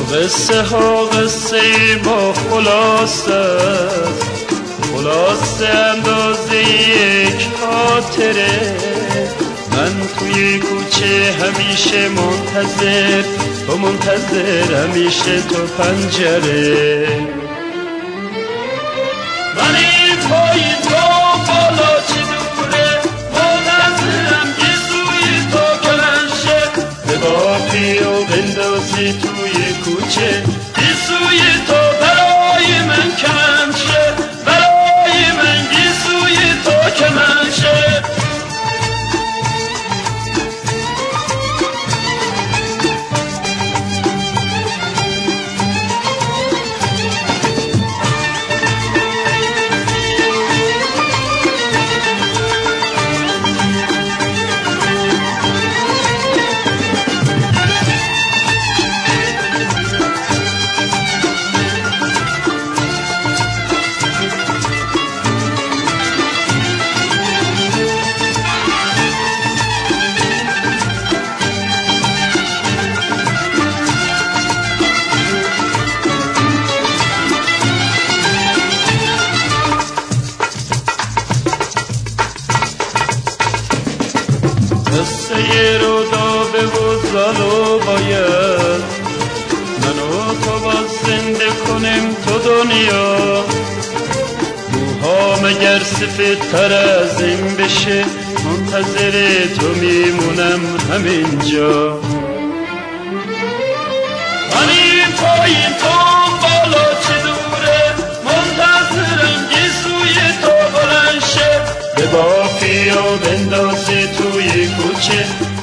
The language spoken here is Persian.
قصه ها قصه با خلاصه اندازه یک خاطره. من توی کوچه همیشه منتظر همیشه تو پنجره. من این پایین تو بالا چه دوره، منتظرم یه سوی تو کلن شه. ببافی و بندازی توی کوچه، یه سوی تو برای من کمن شه، برای من یه سوی تو کمن شه. قصه رو داده و زالو باید من و تو باز زنده کنیم تو دنیا. موهام اگر سفید تر از این بشه، منتظر تو میمونم همینجا. من این پایین تو بالا چه دوره، منتظرم یه سوی تو بلند شه. ببافی و بندازی توی کوچه،